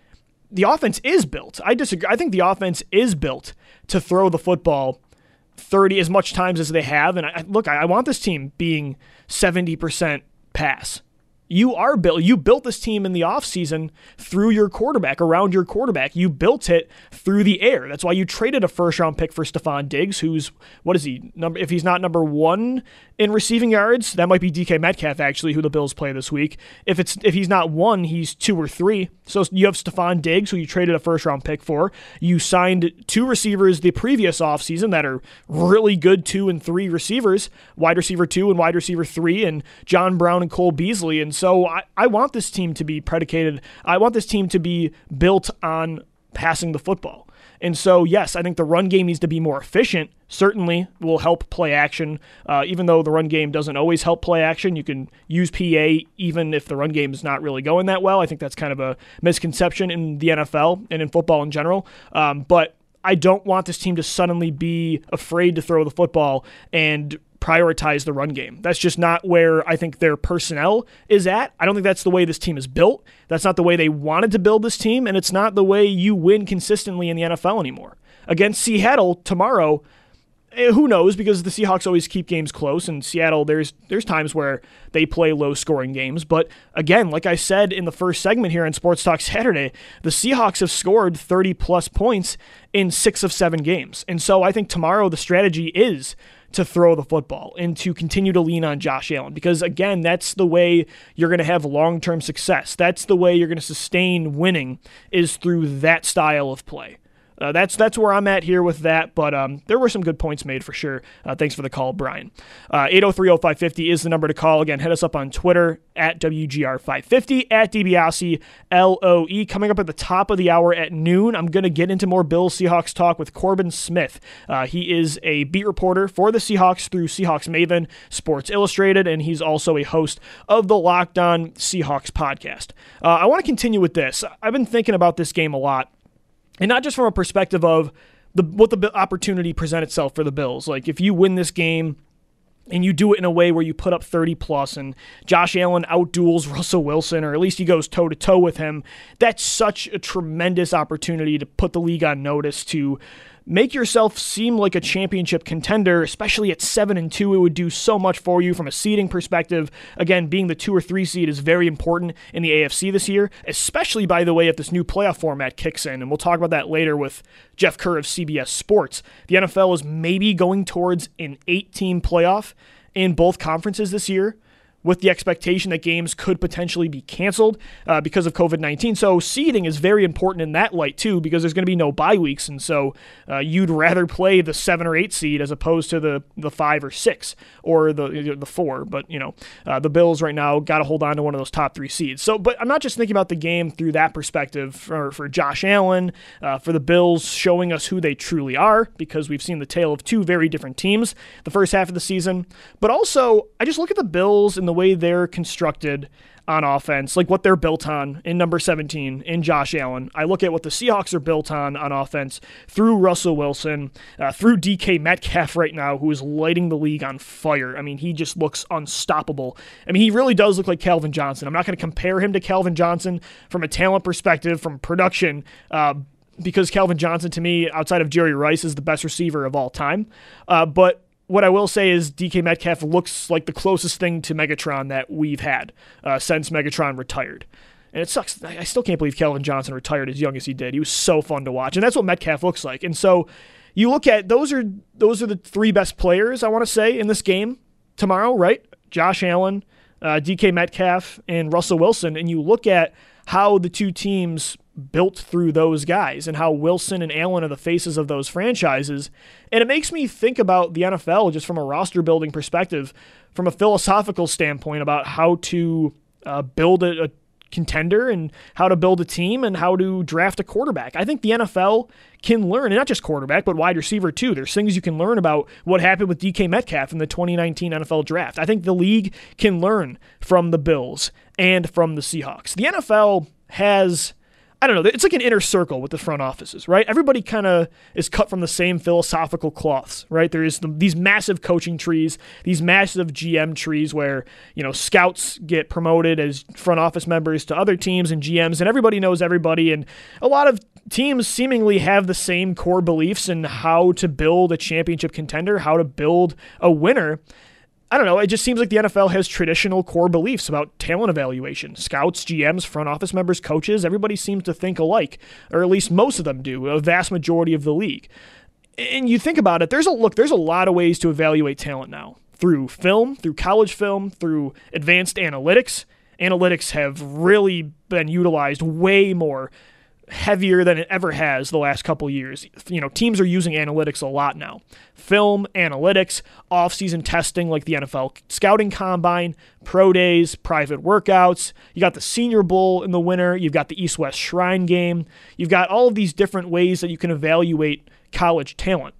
the offense is built. I disagree. I think the offense is built to throw the football thirty as much times as they have. And I, look, I, I want this team being seventy percent pass. You are built. You built this team in the offseason through your quarterback, around your quarterback. You built it through the air. That's why you traded a first-round pick for Stephon Diggs, who's, what is he, number? If he's not number one in receiving yards, that might be D K Metcalf, actually, who the Bills play this week. If it's if he's not one, he's two or three. So you have Stephon Diggs, who you traded a first-round pick for. You signed two receivers the previous offseason that are really good two and three receivers, wide receiver two and wide receiver three, and John Brown and Cole Beasley. And so I, I want this team to be predicated, I want this team to be built on passing the football. And so, yes, I think the run game needs to be more efficient. Certainly will help play action. Uh, even though the run game doesn't always help play action, you can use P A even if the run game is not really going that well. I think that's kind of a misconception in the N F L and in football in general. Um, but I don't want this team to suddenly be afraid to throw the football and prioritize the run game. That's just not where I think their personnel is at. I don't think that's the way this team is built. That's not the way they wanted to build this team, and it's not the way you win consistently in the N F L anymore. Against Seattle tomorrow, who knows, because the Seahawks always keep games close, and Seattle, there's there's times where they play low-scoring games. But again, like I said in the first segment here on Sports Talk Saturday, the Seahawks have scored thirty-plus points in six of seven games. And so I think tomorrow the strategy is to throw the football and to continue to lean on Josh Allen, because again, that's the way you're going to have long-term success. That's the way you're going to sustain winning, is through that style of play. Uh, that's that's where I'm at here with that, but um, there were some good points made for sure. Uh, thanks for the call, Brian. Uh, eight oh three oh five fifty is the number to call. Again, hit us up on Twitter at W G R five fifty, at DiBiase L O E. Coming up at the top of the hour at noon, I'm going to get into more Bills Seahawks talk with Corbin Smith. Uh, he is a beat reporter for the Seahawks through Seahawks Maven, Sports Illustrated, and he's also a host of the Locked On Seahawks podcast. Uh, I want to continue with this. I've been thinking about this game a lot. And not just from a perspective of the what the opportunity present itself for the Bills. Like, if you win this game and you do it in a way where you put up thirty plus and Josh Allen outduels Russell Wilson, or at least he goes toe-to-toe with him, that's such a tremendous opportunity to put the league on notice, to make yourself seem like a championship contender, especially at seven and two. It would do so much for you from a seeding perspective. Again, being the two or three seed is very important in the A F C this year, especially, by the way, if this new playoff format kicks in. And we'll talk about that later with Jeff Kerr of C B S Sports. The N F L is maybe going towards an eight-team playoff in both conferences this year, with the expectation that games could potentially be canceled uh, because of covid nineteen. So seeding is very important in that light too, because there's going to be no bye weeks, and so uh, you'd rather play the seven or eight seed as opposed to the the five or six or the the four. But you know, uh, the Bills right now got to hold on to one of those top three seeds. So, but I'm not just thinking about the game through that perspective for for Josh Allen, uh, for the Bills showing us who they truly are, because we've seen the tale of two very different teams the first half of the season. But also, I just look at the Bills and the way they're constructed on offense, like what they're built on in number seventeen, in Josh Allen. I look at what the Seahawks are built on on offense through Russell Wilson, uh, through D K Metcalf right now, who is lighting the league on fire. I mean, he just looks unstoppable. I mean, he really does look like Calvin Johnson. I'm not going to compare him to Calvin Johnson from a talent perspective, from production, uh, because Calvin Johnson, to me, outside of Jerry Rice, is the best receiver of all time. Uh, but what I will say is D K Metcalf looks like the closest thing to Megatron that we've had uh, since Megatron retired. And it sucks. I still can't believe Calvin Johnson retired as young as he did. He was so fun to watch. And that's what Metcalf looks like. And so you look at, those are those are the three best players, I want to say, in this game tomorrow, right? Josh Allen, uh, D K Metcalf, and Russell Wilson. And you look at how the two teams built through those guys and how Wilson and Allen are the faces of those franchises. And it makes me think about the N F L just from a roster building perspective, from a philosophical standpoint about how to uh, build a, a contender and how to build a team and how to draft a quarterback. I think the N F L can learn, and not just quarterback, but wide receiver too. There's things you can learn about what happened with D K Metcalf in the twenty nineteen N F L draft. I think the league can learn from the Bills and from the Seahawks. The N F L has, I don't know, it's like an inner circle with the front offices, right? Everybody kind of is cut from the same philosophical cloths, right? There's the, these massive coaching trees, these massive G M trees where, you know, scouts get promoted as front office members to other teams and G Ms, and everybody knows everybody, and a lot of teams seemingly have the same core beliefs in how to build a championship contender, how to build a winner. I don't know, it just seems like the N F L has traditional core beliefs about talent evaluation. Scouts, G Ms, front office members, coaches, everybody seems to think alike, or at least most of them do, a vast majority of the league. And you think about it, there's a look, there's a lot of ways to evaluate talent now. Through film, through college film, through advanced analytics. Analytics have really been utilized way more, heavier than it ever has the last couple years. You know, teams are using analytics a lot now. Film, analytics, off-season testing like the N F L Scouting Combine, pro days, private workouts. You got the Senior Bowl in the winter. You've got the East-West Shrine Game. You've got all of these different ways that you can evaluate college talent.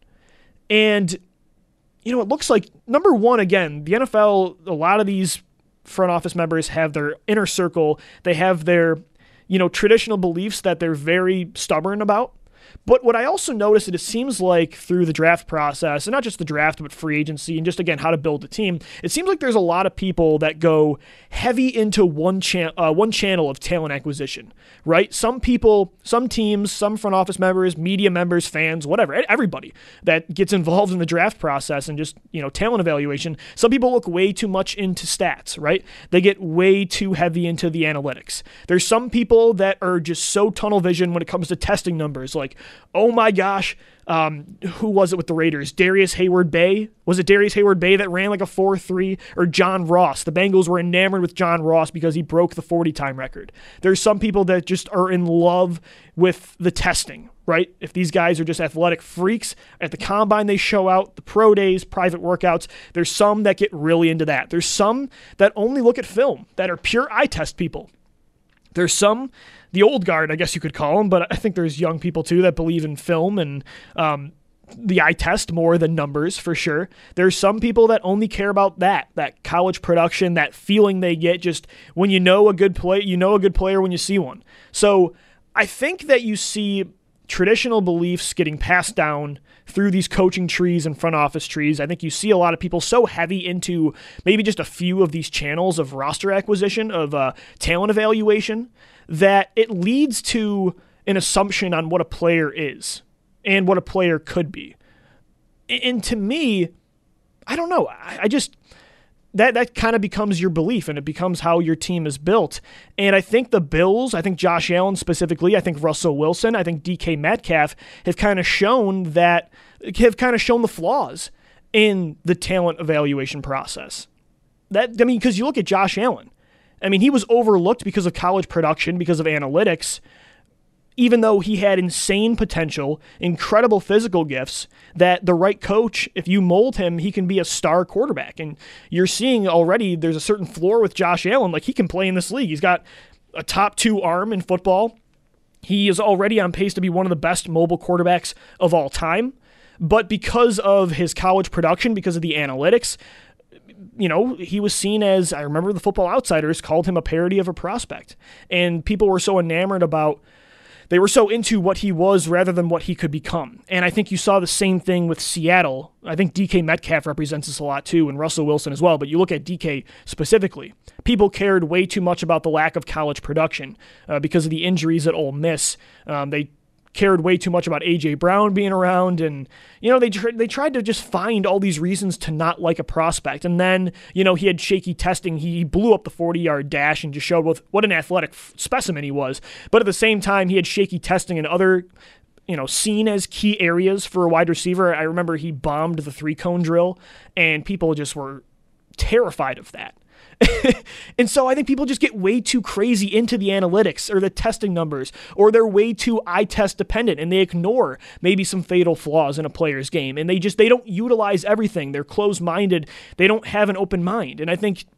And, you know, it looks like, number one, again, the N F L, a lot of these front office members have their inner circle. They have their you know, traditional beliefs that they're very stubborn about. But what I also noticed is it seems like through the draft process, and not just the draft, but free agency, and just, again, how to build a team, it seems like there's a lot of people that go heavy into one, cha- uh, one channel of talent acquisition, right? Some people, some teams, some front office members, media members, fans, whatever, everybody that gets involved in the draft process and just, you know, talent evaluation, some people look way too much into stats, right? They get way too heavy into the analytics. There's some people that are just so tunnel vision when it comes to testing numbers, like, oh my gosh, um, who was it with the Raiders? Darius Hayward-Bay? Was it Darius Hayward-Bay that ran like a four three? Or John Ross? The Bengals were enamored with John Ross because he broke the forty-time record. There's some people that just are in love with the testing, right? If these guys are just athletic freaks, at the combine they show out, the pro days, private workouts, there's some that get really into that. There's some that only look at film, that are pure eye test people. There's some, the old guard, I guess you could call them, but I think there's young people too that believe in film and um, the eye test more than numbers for sure. There's some people that only care about that, that college production, that feeling they get just when you know a good play, you know a good player when you see one. So I think that you see traditional beliefs getting passed down through these coaching trees and front office trees. I think you see a lot of people so heavy into maybe just a few of these channels of roster acquisition, of uh, talent evaluation, that it leads to an assumption on what a player is and what a player could be. And to me, I don't know. I just... That that kind of becomes your belief, and it becomes how your team is built. And I think the Bills, I think Josh Allen specifically, I think Russell Wilson, I think D K Metcalf have kind of shown that, have kind of shown the flaws in the talent evaluation process. That I mean, because you look at Josh Allen. I mean, he was overlooked because of college production, because of analytics, even though he had insane potential, incredible physical gifts, that the right coach, if you mold him, he can be a star quarterback. And you're seeing already there's a certain floor with Josh Allen. Like, he can play in this league. He's got a top two arm in football. He is already on pace to be one of the best mobile quarterbacks of all time. But because of his college production, because of the analytics, you know, he was seen as, I remember the Football Outsiders called him a parody of a prospect. And people were so enamored about They were so into what he was rather than what he could become. And I think you saw the same thing with Seattle. I think D K Metcalf represents this a lot too, and Russell Wilson as well. But you look at D K specifically. People cared way too much about the lack of college production uh, because of the injuries at Ole Miss. Um, they cared way too much about A J Brown being around, and you know they tr- they tried to just find all these reasons to not like a prospect. And then you know he had shaky testing. He blew up the forty-yard dash and just showed what what an athletic f- specimen he was. But at the same time, he had shaky testing in other, you know, seen as key areas for a wide receiver. I remember he bombed the three cone drill, and people just were terrified of that. And so I think people just get way too crazy into the analytics or the testing numbers, or they're way too eye test dependent, and they ignore maybe some fatal flaws in a player's game. And they just, they don't utilize everything. They're closed-minded. They don't have an open mind. And I think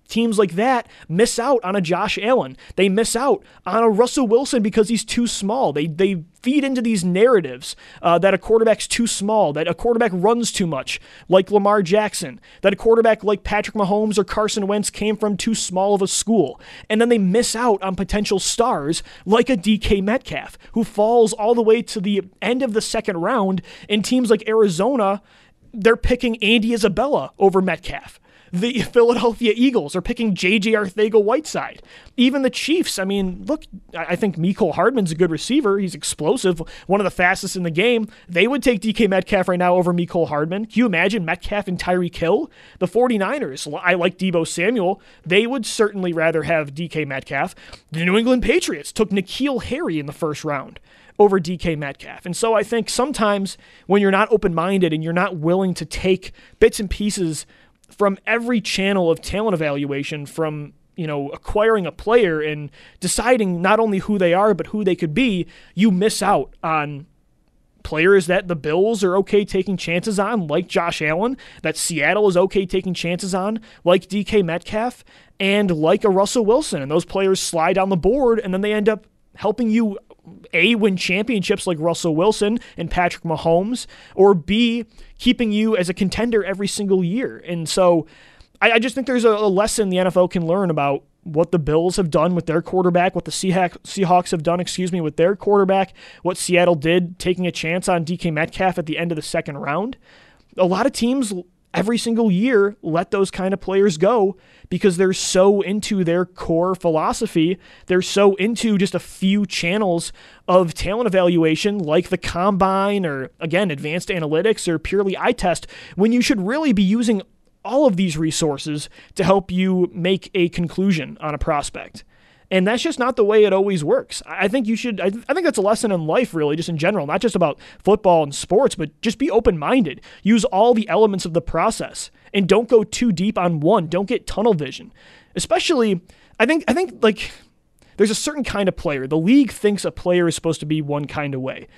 teams like that miss out on a Josh Allen. They miss out on a Russell Wilson because he's too small. They they feed into these narratives uh, that a quarterback's too small, that a quarterback runs too much, like Lamar Jackson, that a quarterback like Patrick Mahomes or Carson Wentz came from too small of a school. And then they miss out on potential stars like a D K Metcalf, who falls all the way to the end of the second round. In teams like Arizona, they're picking Andy Isabella over Metcalf. The Philadelphia Eagles are picking J J Arcega-Whiteside. Even the Chiefs, I mean, look, I think Mecole Hardman's a good receiver. He's explosive, one of the fastest in the game. They would take D K Metcalf right now over Mecole Hardman. Can you imagine Metcalf and Tyreek Hill? The 49ers, I like Deebo Samuel. They would certainly rather have D K Metcalf. The New England Patriots took N'Keal Harry in the first round over D K Metcalf. And so I think sometimes when you're not open-minded and you're not willing to take bits and pieces from every channel of talent evaluation, from, you know, acquiring a player and deciding not only who they are, but who they could be, you miss out on players that the Bills are okay taking chances on, like Josh Allen, that Seattle is okay taking chances on, like D K Metcalf, and like a Russell Wilson. And those players slide down the board, and then they end up helping you, A, win championships like Russell Wilson and Patrick Mahomes, or B, keeping you as a contender every single year. And so I, I just think there's a, a lesson the N F L can learn about what the Bills have done with their quarterback, what the Seahawks, Seahawks have done, excuse me, with their quarterback, what Seattle did taking a chance on D K Metcalf at the end of the second round. A lot of teams every single year let those kind of players go because they're so into their core philosophy. They're so into just a few channels of talent evaluation like the combine or, again, advanced analytics or purely eye test, when you should really be using all of these resources to help you make a conclusion on a prospect. And that's just not the way it always works. I think you should, I, th- I think that's a lesson in life, really, just in general, not just about football and sports, but just be open-minded. Use all the elements of the process and don't go too deep on one. Don't get tunnel vision. Especially, I think, I think like there's a certain kind of player. The league thinks a player is supposed to be one kind of way.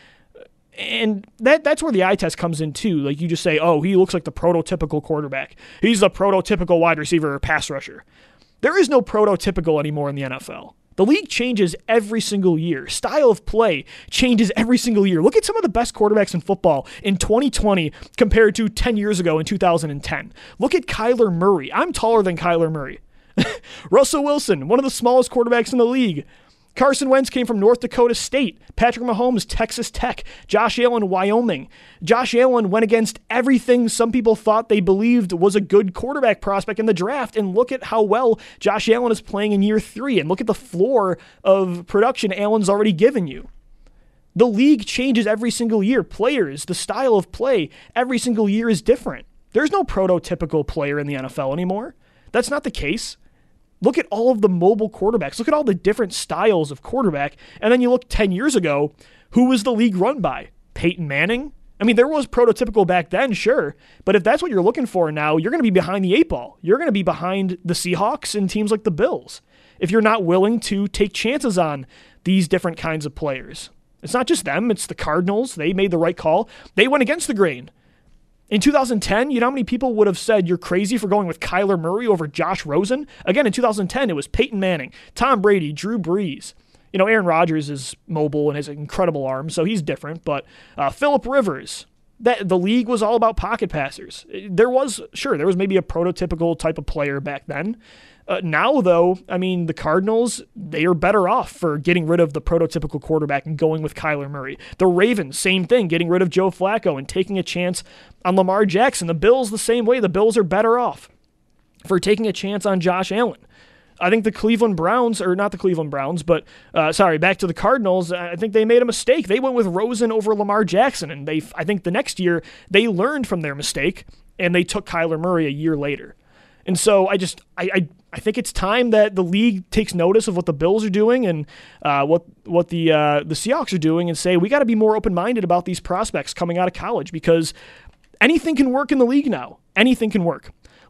And that that's where the eye test comes in too. Like you just say, oh, he looks like the prototypical quarterback. He's the prototypical wide receiver or pass rusher. There is no prototypical anymore in the N F L. The league changes every single year. Style of play changes every single year. Look at some of the best quarterbacks in football in twenty twenty compared to ten years ago in two thousand ten. Look at Kyler Murray. I'm taller than Kyler Murray. Russell Wilson, one of the smallest quarterbacks in the league. Carson Wentz came from North Dakota State. Patrick Mahomes, Texas Tech. Josh Allen, Wyoming. Josh Allen went against everything some people thought they believed was a good quarterback prospect in the draft, and look at how well Josh Allen is playing in year three, and look at the floor of production Allen's already given you. The league changes every single year. Players, the style of play, every single year is different. There's no prototypical player in the N F L anymore. That's not the case. Look at all of the mobile quarterbacks. Look at all the different styles of quarterback. And then you look ten years ago, who was the league run by? Peyton Manning? I mean, there was prototypical back then, sure. But if that's what you're looking for now, you're going to be behind the eight ball. You're going to be behind the Seahawks and teams like the Bills if you're not willing to take chances on these different kinds of players. It's not just them. It's the Cardinals. They made the right call. They went against the grain. In two thousand ten, you know how many people would have said you're crazy for going with Kyler Murray over Josh Rosen? Again, in two thousand ten, it was Peyton Manning, Tom Brady, Drew Brees. You know, Aaron Rodgers is mobile and has an incredible arm, so he's different. But uh, Phillip Rivers, that the league was all about pocket passers. There was, sure, there was maybe a prototypical type of player back then. Uh, now, though, I mean, the Cardinals, they are better off for getting rid of the prototypical quarterback and going with Kyler Murray. The Ravens, same thing, getting rid of Joe Flacco and taking a chance on Lamar Jackson. The Bills, the same way. The Bills are better off for taking a chance on Josh Allen. I think the Cleveland Browns, or not the Cleveland Browns, but, uh, sorry, back to the Cardinals, I think they made a mistake. They went with Rosen over Lamar Jackson, and they, I think the next year they learned from their mistake, and they took Kyler Murray a year later. And so I just, I, I, I think it's time that the league takes notice of what the Bills are doing and uh, what what the uh, the Seahawks are doing and say, we got to be more open-minded about these prospects coming out of college because anything can work in the league now. Anything can work.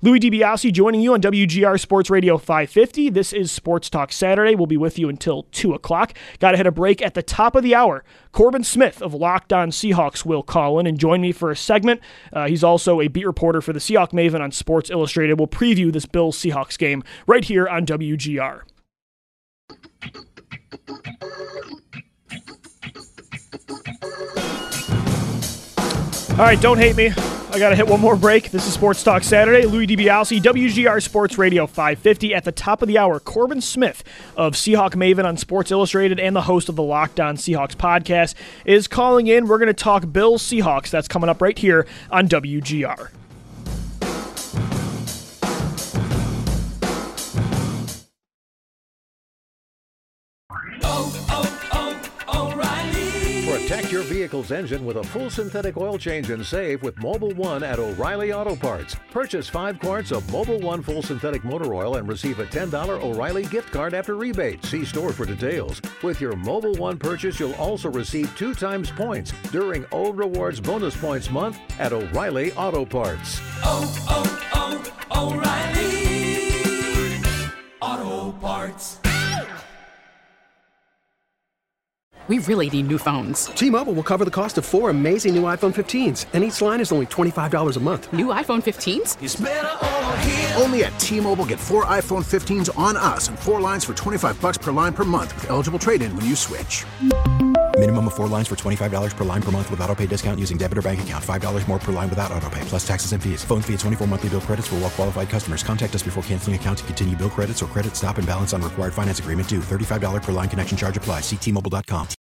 Louis DiBiase joining you on W G R Sports Radio five fifty. This is Sports Talk Saturday. We'll be with you until two o'clock. Got to hit a break at the top of the hour. Corbin Smith of Locked On Seahawks will call in and join me for a segment. Uh, he's also a beat reporter for the Seahawk Maven on Sports Illustrated. We'll preview this Bills-Seahawks game right here on W G R. All right, don't hate me. I got to hit one more break. This is Sports Talk Saturday. Louis DiBiase, W G R Sports Radio five fifty. At the top of the hour, Corbin Smith of Seahawk Maven on Sports Illustrated and the host of the Locked On Seahawks podcast is calling in. We're going to talk Bills Seahawks. That's coming up right here on W G R. Protect your vehicle's engine with a full synthetic oil change and save with Mobil one at O'Reilly Auto Parts. Purchase five quarts of Mobil one full synthetic motor oil and receive a ten dollars O'Reilly gift card after rebate. See store for details. With your Mobil one purchase, you'll also receive two times points during O Rewards Bonus Points Month at O'Reilly Auto Parts. Oh, oh, oh, O'Reilly Auto Parts. We really need new phones. T-Mobile will cover the cost of four amazing new iPhone fifteens, and each line is only twenty-five dollars a month. New iPhone fifteens? It's better over here. Only at T-Mobile, get four iPhone fifteens on us and four lines for twenty-five dollars per line per month with eligible trade-in when you switch. Minimum of four lines for twenty-five dollars per line per month with autopay discount using debit or bank account. five dollars more per line without autopay, plus taxes and fees. Phone fee at twenty-four monthly bill credits for well-qualified customers. Contact us before canceling account to continue bill credits or credit stop and balance on required finance agreement due. thirty-five dollars per line connection charge applies. See T Mobile dot com.